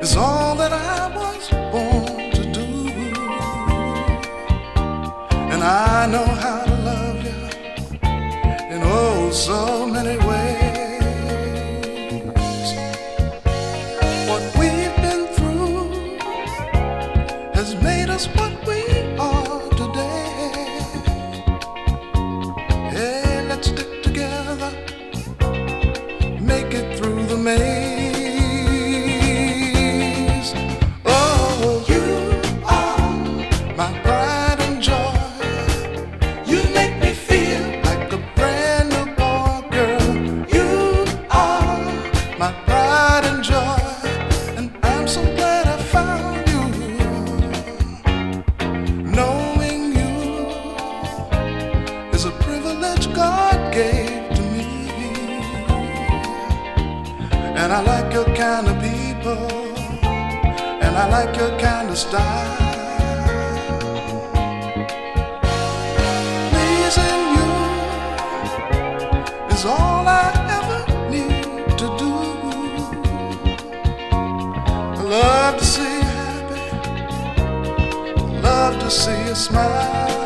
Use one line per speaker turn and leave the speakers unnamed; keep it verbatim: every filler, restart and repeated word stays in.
is all that I was born to do. And I know how to love you in oh so many ways. What we've been through has made us what we are today. Hey, let's stick together, make it through the maze. And I like your kind of people, and I like your kind of style. Pleasing you is all I ever need to do. I love to see you happy, I love to see you smile.